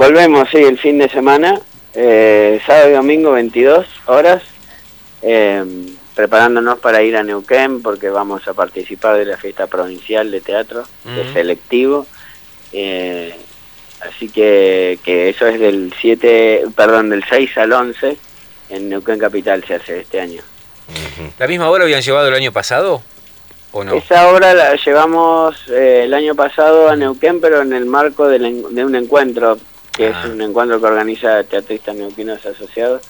Volvemos, sí, el fin de semana, sábado y domingo 22 horas, preparándonos para ir a Neuquén porque vamos a participar de la fiesta provincial de teatro, de selectivo, así que eso es del 6 al 11 en Neuquén Capital se hace este año. ¿La misma obra habían llevado el año pasado o no? Esa obra la llevamos el año pasado a Neuquén, pero en el marco de un encuentro, que es un encuentro que organiza Teatristas Neuquinos Asociados,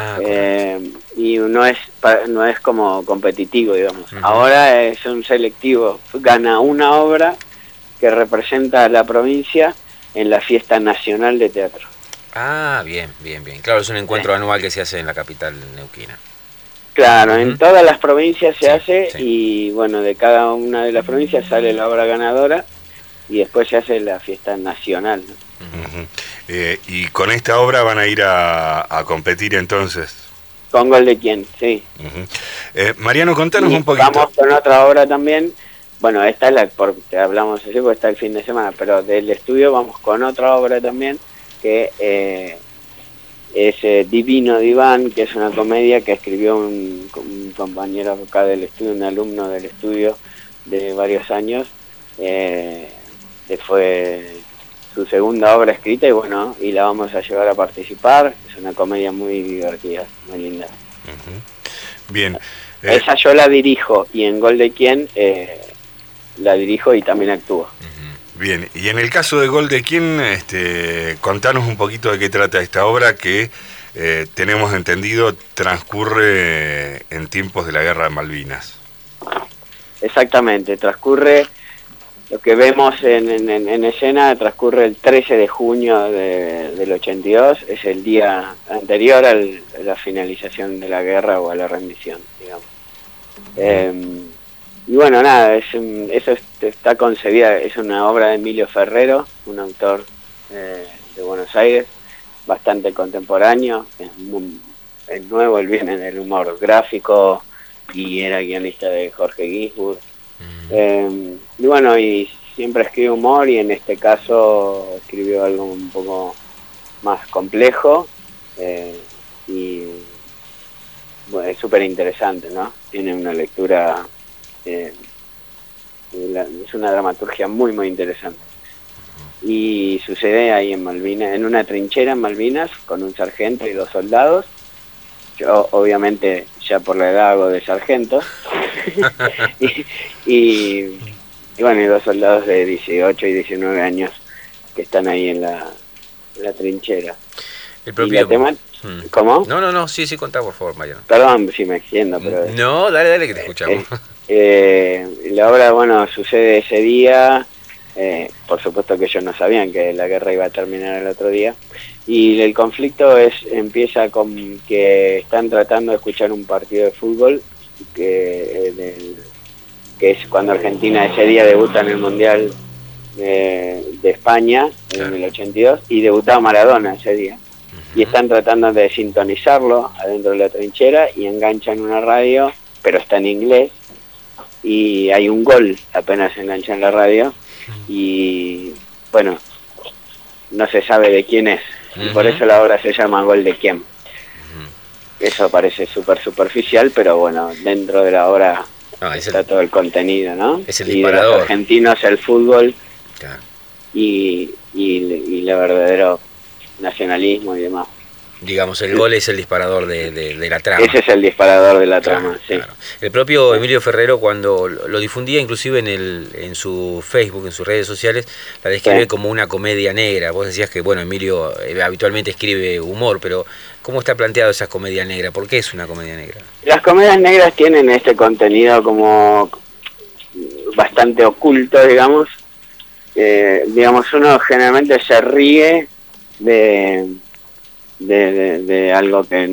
y no es como competitivo, digamos. Ahora es un selectivo, gana una obra que representa a la provincia en la fiesta nacional de teatro. Bien. Claro, es un encuentro anual que se hace en la capital neuquina. Claro, en todas las provincias se hace y bueno, de cada una de las provincias sale la obra ganadora y después se hace la fiesta nacional, ¿no? Y con esta obra van a ir a competir entonces. Con Gol de Quién, sí. Mariano, contanos un poquito. Vamos con otra obra también. Bueno, esta es porque hablamos así, porque está el fin de semana, pero del estudio vamos con otra obra también, que es Divino Diván, que es una comedia que escribió un compañero acá del estudio, un alumno del estudio de varios años, que fue su segunda obra escrita y la vamos a llevar a participar. Es una comedia muy divertida, muy linda. Bien. Esa yo la dirijo y en Gol de Quién la dirijo y también actúo. Bien, y en el caso de Gol de Quién, contanos un poquito de qué trata esta obra que tenemos entendido transcurre en tiempos de la Guerra de Malvinas. Exactamente, transcurre, lo que vemos en escena transcurre el 13 de junio del 82, es el día anterior a la finalización de la guerra o a la rendición, digamos. Y bueno, nada, eso está concebida, es una obra de Emilio Ferrero, un autor de Buenos Aires, bastante contemporáneo, es nuevo, él viene del humor gráfico y era guionista de Jorge Ginsburg. Y bueno, y siempre escribe humor y en este caso escribió algo un poco más complejo y bueno, es súper interesante, ¿no? Tiene una lectura... es una dramaturgia muy muy interesante y sucede ahí en Malvinas, en una trinchera en Malvinas con un sargento y 2 soldados. Yo obviamente ya por la edad hago de sargento y bueno, y 2 soldados de 18 y 19 años que están ahí en la trinchera. El propio... ¿Cómo? No, sí, contá por favor, Mariano. Perdón si me extiendo, pero... No, dale que te escuchamos. La obra, bueno, sucede ese día, por supuesto que ellos no sabían que la guerra iba a terminar el otro día, y el conflicto empieza con que están tratando de escuchar un partido de fútbol, que es cuando Argentina ese día debuta en el Mundial de España, en el 82, y debutaba Maradona ese día. Y están tratando de sintonizarlo adentro de la trinchera y enganchan una radio, pero está en inglés, y hay un gol apenas enganchan la radio, y bueno, no se sabe de quién es, y por eso la obra se llama Gol de Quién. Eso parece súper superficial, pero bueno, dentro de la obra está todo el contenido, ¿no? Es el y disparador. de los argentinos el fútbol, y el verdadero nacionalismo y demás. Digamos, el gol es el disparador de la trama. Ese es el disparador de la trama, sí. Claro. El propio Emilio Ferrero, cuando lo difundía inclusive en su Facebook, en sus redes sociales, la describe como una comedia negra. Vos decías que, bueno, Emilio habitualmente escribe humor, pero ¿cómo está planteado esa comedia negra? ¿Por qué es una comedia negra? Las comedias negras tienen este contenido como bastante oculto, digamos. Digamos, uno generalmente se ríe de algo que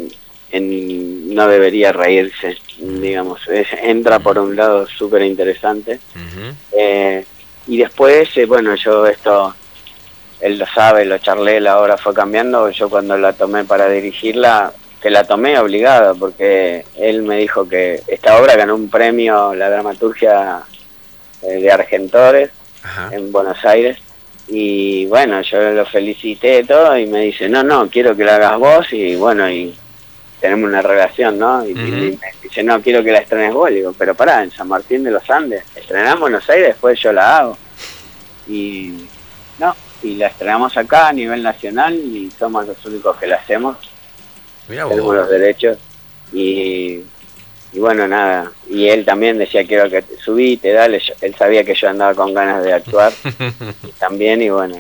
no debería reírse, digamos. Entra por un lado súper interesante, y después, bueno, él lo sabe, lo charlé, la obra fue cambiando. Yo cuando la tomé para dirigirla, que la tomé obligada, porque él me dijo que esta obra ganó un premio, la dramaturgia de Argentores, en Buenos Aires, Y bueno, yo lo felicité todo y me dice, no, quiero que la hagas vos, y bueno, y tenemos una relación, ¿no? Y me dice, no, quiero que la estrenes vos. Le digo, pero pará, en San Martín de los Andes, estrenamos Buenos Aires, después yo la hago. Y no, y la estrenamos acá a nivel nacional y somos los únicos que la hacemos. Mirá tenemos vos. los derechos. Y bueno, nada, y él también decía, quiero que subite, dale, él sabía que yo andaba con ganas de actuar también, y bueno,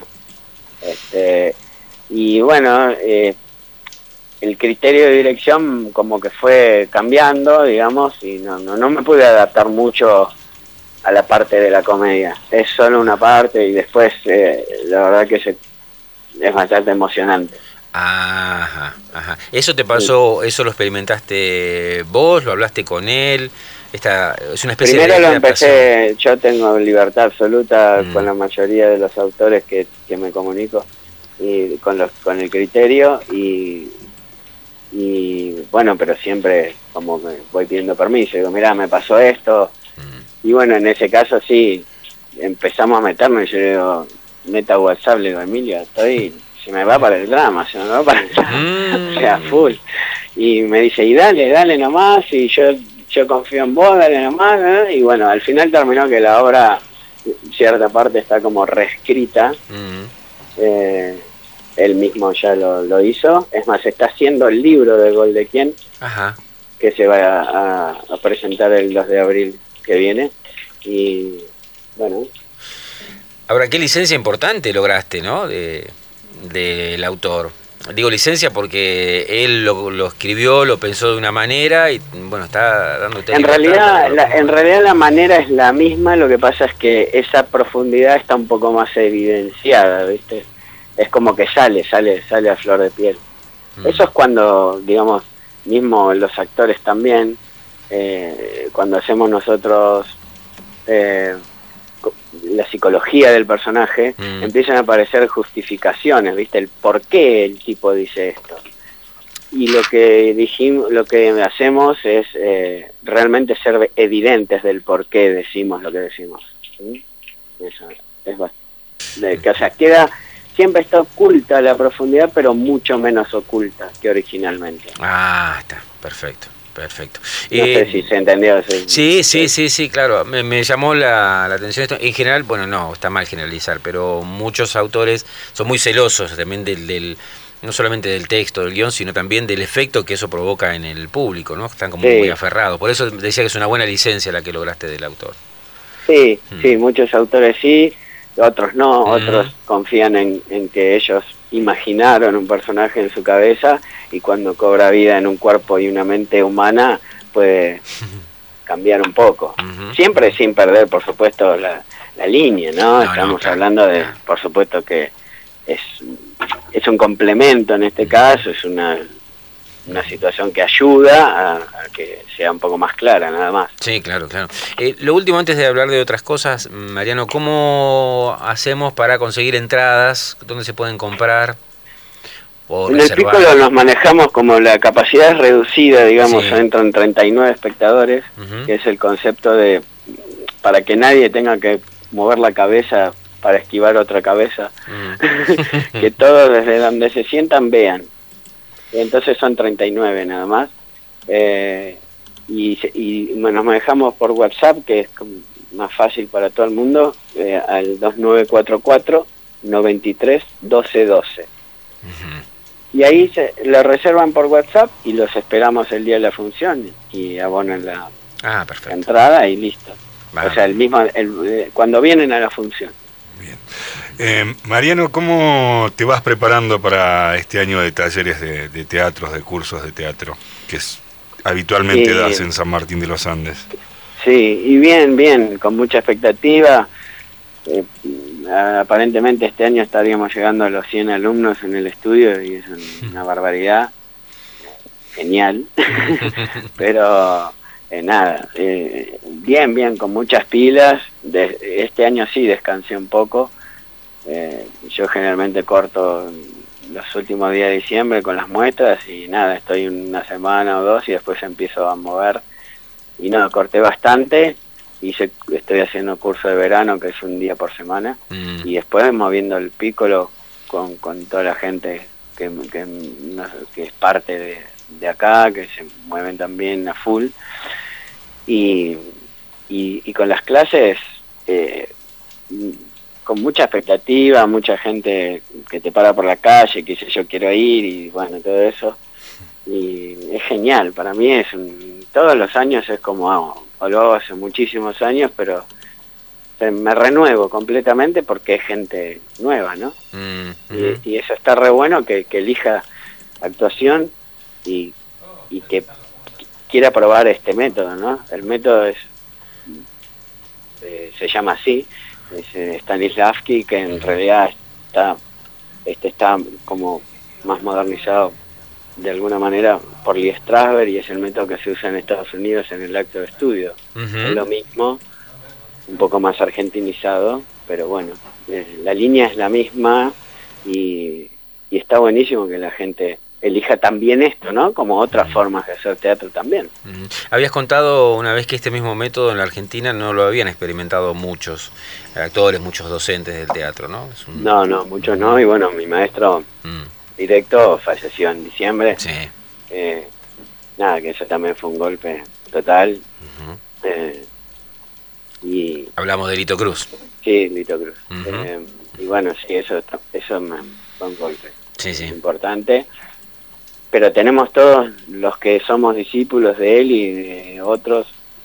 el criterio de dirección como que fue cambiando, digamos, y no me pude adaptar mucho a la parte de la comedia, es solo una parte, y después la verdad que es bastante emocionante. Ajá. ¿Eso te pasó, eso lo experimentaste vos, lo hablaste con él? Es una especie Primero de lo adaptación. empecé, yo tengo libertad absoluta con la mayoría de los autores que me comunico, y con el criterio, y bueno, pero siempre como me voy pidiendo permiso, digo, mirá, me pasó esto, y bueno, en ese caso sí, empezamos a meternos, y yo digo, meta WhatsApp, le digo, Emilio, se me va para el drama, o sea, full, y me dice, y dale nomás, y yo confío en vos, dale nomás, ¿eh? Y bueno, al final terminó que la obra, cierta parte está como reescrita, él mismo ya lo hizo, es más, está haciendo el libro de Gol de Quién, que se va a presentar el 2 de abril que viene, y bueno. Ahora, qué licencia importante lograste, ¿no? Del autor. Digo licencia porque él lo escribió, lo pensó de una manera y bueno, está dándote en realidad la manera es la misma, lo que pasa es que esa profundidad está un poco más evidenciada, ¿viste? Es como que sale a flor de piel. Eso es cuando, digamos, mismo los actores también, cuando hacemos nosotros la psicología del personaje, empiezan a aparecer justificaciones, ¿viste? El por qué el tipo dice esto. Y lo que hacemos es realmente ser evidentes del por qué decimos lo que decimos. ¿Sí? Eso es bastante. O sea, siempre está oculta la profundidad, pero mucho menos oculta que originalmente. Está, perfecto. No sé si se entendió. Sí, claro. Me llamó la atención esto. En general, bueno, no, está mal generalizar, pero muchos autores son muy celosos también no solamente del texto, del guión, sino también del efecto que eso provoca en el público, ¿no? Están como muy aferrados. Por eso decía que es una buena licencia la que lograste del autor. Sí, muchos autores sí, otros no, otros confían en que ellos imaginaron un personaje en su cabeza, y cuando cobra vida en un cuerpo y una mente humana puede cambiar un poco. Siempre sin perder, por supuesto, la línea, ¿no? Estamos hablando de, por supuesto que es un complemento en este caso, es una situación que ayuda a que sea un poco más clara, nada más. Sí, claro. Lo último, antes de hablar de otras cosas, Mariano, ¿cómo hacemos para conseguir entradas? ¿Dónde se pueden comprar? En el Piccolo nos manejamos como la capacidad es reducida, digamos, entran 39 espectadores, que es el concepto de, para que nadie tenga que mover la cabeza para esquivar otra cabeza, que todos desde donde se sientan vean. Entonces son 39 nada más, y nos manejamos por WhatsApp, que es más fácil para todo el mundo, al 2944 93 12 12. Y ahí lo reservan por WhatsApp y los esperamos el día de la función y abonan la entrada y listo. O sea, cuando vienen a la función. Bien. Mariano, ¿cómo te vas preparando para este año de talleres de teatros, de cursos de teatro, que habitualmente das en San Martín de los Andes? Sí, y bien, con mucha expectativa. Aparentemente este año estaríamos llegando a los 100 alumnos en el estudio y es una barbaridad, genial, pero nada, bien, con muchas pilas. Este año sí descansé un poco, yo generalmente corto los últimos días de diciembre con las muestras y nada, estoy una semana o dos y después empiezo a mover, y no, corté bastante. estoy haciendo curso de verano, que es un día por semana, y después moviendo el Piccolo con toda la gente que es parte de acá, que se mueven también a full, y con las clases con mucha expectativa, mucha gente que te para por la calle, que dice yo quiero ir, y bueno, todo eso, y es genial. Para mí todos los años es como o lo hago hace muchísimos años, pero me renuevo completamente porque es gente nueva, ¿no? Y eso está re bueno, que elija actuación y que quiera probar este método, ¿no? El método se llama así, es Stanislavski, que en realidad está como más modernizado de alguna manera por Lee Strasberg, y es el método que se usa en Estados Unidos en el acto de estudio. Es lo mismo, un poco más argentinizado, pero bueno, la línea es la misma, y está buenísimo que la gente elija también esto, ¿no? Como otras formas de hacer teatro también. Habías contado una vez que este mismo método en la Argentina no lo habían experimentado muchos actores, muchos docentes del teatro, ¿no? No, muchos no, y bueno, mi maestro directo falleció en diciembre. Sí. Nada, que eso también fue un golpe total. Y hablamos de Lito Cruz. Sí, Lito Cruz. Y bueno, sí, eso fue un golpe importante. Pero tenemos todos los que somos discípulos de él y de otros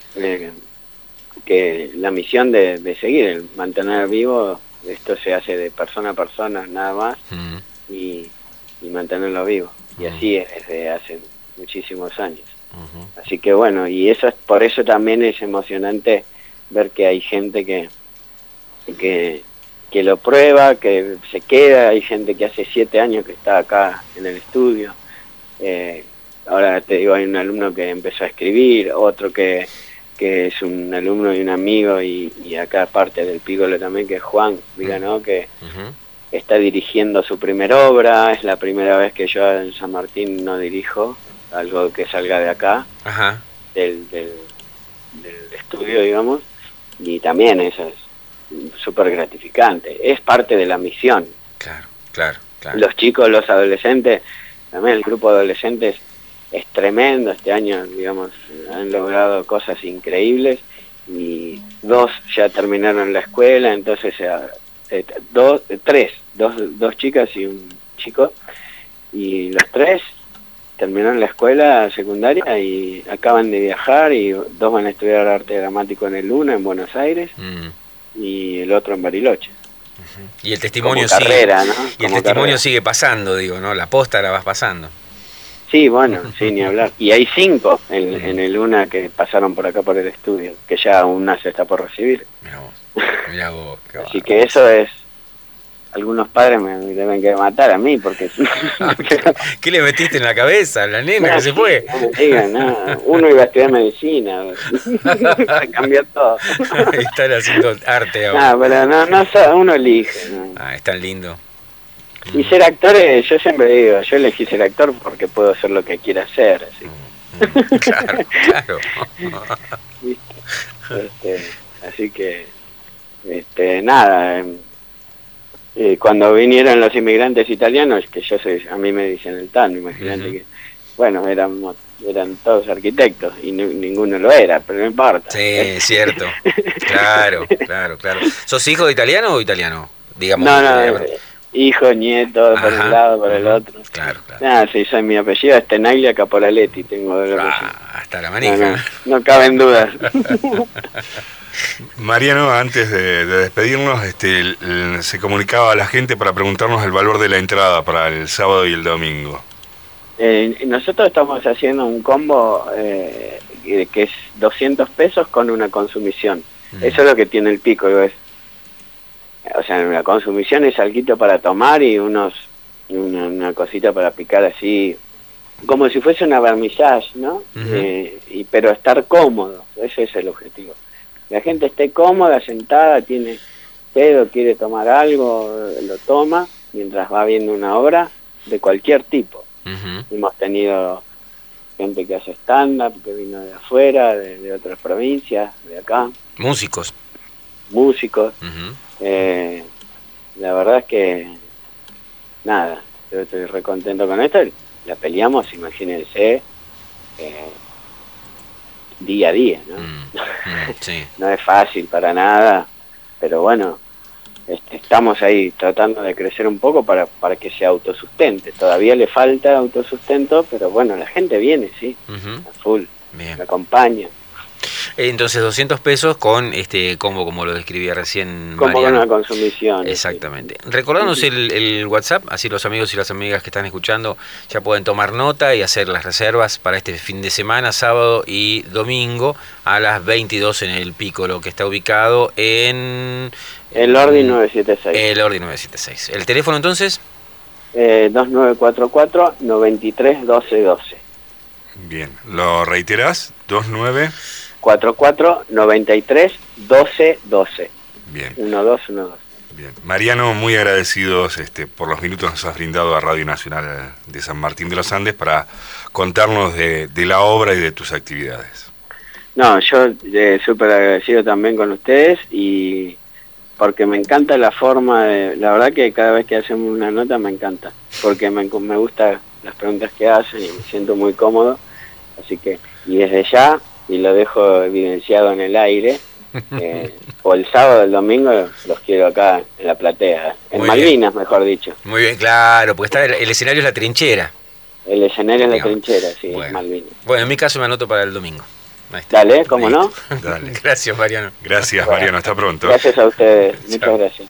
que la misión de seguir, el mantener vivo, esto se hace de persona a persona nada más, y mantenerlo vivo. Y así es desde hace muchísimos años. Así que bueno, y por eso también es emocionante ver que hay gente que lo prueba, que se queda. Hay gente que hace 7 años que está acá en el estudio. Ahora te digo, hay un alumno que empezó a escribir, otro que es un alumno y un amigo, y acá parte del Piccolo también, que es Juan Viganó, que está dirigiendo su primera obra. Es la primera vez que yo en San Martín no dirijo algo que salga de acá, del estudio, digamos, y también eso es súper gratificante, es parte de la misión. Claro. Los chicos, los adolescentes, también el grupo de adolescentes es tremendo. Este año, digamos, han logrado cosas increíbles, y 2 ya terminaron la escuela, entonces dos chicas y un chico, y los 3 terminaron la escuela secundaria y acaban de viajar, y 2 van a estudiar arte dramático en el UNA en Buenos Aires, y el otro en Bariloche. Y el testimonio como carrera, ¿no? Y el testimonio sigue pasando, digo, ¿no? La posta la vas pasando. Sí, bueno, sí, ni hablar. Y hay 5 en el UNA que pasaron por acá por el estudio, que ya una se está por recibir. Mirá vos. Así que eso es... Algunos padres me deben que matar a mí, porque... ¿Qué le metiste en la cabeza a la nena que se fue? No me digan, no. Uno iba a estudiar medicina, se cambió todo. Están haciendo arte ahora. Pero uno elige. ¿No? Es tan lindo. Y ser actor, yo siempre digo, yo elegí ser actor porque puedo hacer lo que quiera hacer. Así. Claro. Así que, nada... cuando vinieron los inmigrantes italianos, que a mí me dicen el TAN, imagínate que, bueno, eran todos arquitectos y ninguno lo era, pero no importa. Sí, cierto. Claro. ¿Sos hijo de italiano o italiano? Digamos. No, hijo, nieto, por un lado, por el otro. Claro. Sí, soy mi apellido, es Tenaglia Caporaletti, tengo de hasta la manija. No caben dudas. Mariano, antes de despedirnos, se comunicaba a la gente para preguntarnos el valor de la entrada para el sábado y el domingo. Nosotros estamos haciendo un combo que es 200 pesos con una consumición. Eso es lo que tiene el Piccolo. O sea, la consumición es alguito para tomar y una cosita para picar así, como si fuese una vernissage, ¿no? Pero estar cómodo, ese es el objetivo. La gente esté cómoda, sentada, tiene pedo, quiere tomar algo, lo toma, mientras va viendo una obra de cualquier tipo. Hemos tenido gente que hace stand-up, que vino de afuera, de otras provincias, de acá. Músicos. Músicos. Uh-huh. La verdad es que, nada, yo estoy re contento con esto. La peleamos, imagínense, día a día, ¿no? Sí. No es fácil para nada, pero bueno, estamos ahí tratando de crecer un poco para que se autosustente. Todavía le falta autosustento, pero bueno, la gente viene, sí, Uh-huh. a full, Bien. me acompaña. Entonces 200 pesos con este combo, como lo describía recién Como con Mariano. una consumición. Exactamente. Recordanos el WhatsApp, así los amigos y las amigas que están escuchando ya pueden tomar nota y hacer las reservas para este fin de semana, sábado y domingo a las 22 en el Piccolo, que está ubicado en... El Ordi 976. El Ordi 976. ¿El teléfono entonces? 2944-931212. Bien, ¿lo reiterás? 29... 44-93-12-12. Bien. 1212. Bien. Mariano, muy agradecidos por los minutos que nos has brindado a Radio Nacional de San Martín de los Andes para contarnos de la obra y de tus actividades. No, yo súper agradecido también con ustedes y porque me encanta la forma de... La verdad que cada vez que hacemos una nota me encanta, porque me gustan las preguntas que hacen y me siento muy cómodo, así que, y desde ya, y lo dejo evidenciado en el aire, o el sábado o el domingo los quiero acá en la platea, en Muy Malvinas, bien. mejor dicho. Muy bien, claro, porque está el escenario es la trinchera. El escenario es la Digamos. trinchera, sí, Bueno. es Malvinas. Bueno, en mi caso me anoto para el domingo. Ahí está. Dale, ¿cómo no? Dale. Gracias, Mariano. Gracias, Mariano. Hasta pronto. Gracias a ustedes, muchas Chao. gracias.